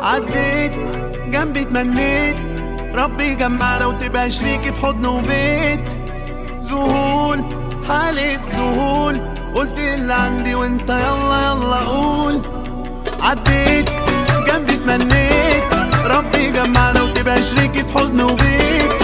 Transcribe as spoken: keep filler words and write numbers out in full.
عديت جنبي تمنيت ربي جمعنا وتبقى شريكي في حضن وبيت. ذهول حالة ذهول قلت اللي عندي وانت يلا يلا قول. عديت جنبي تمنيت ربي جمعنا وتبقى شريكي في حضن وبيت.